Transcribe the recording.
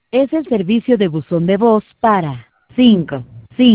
Es el servicio de buzón de voz para 5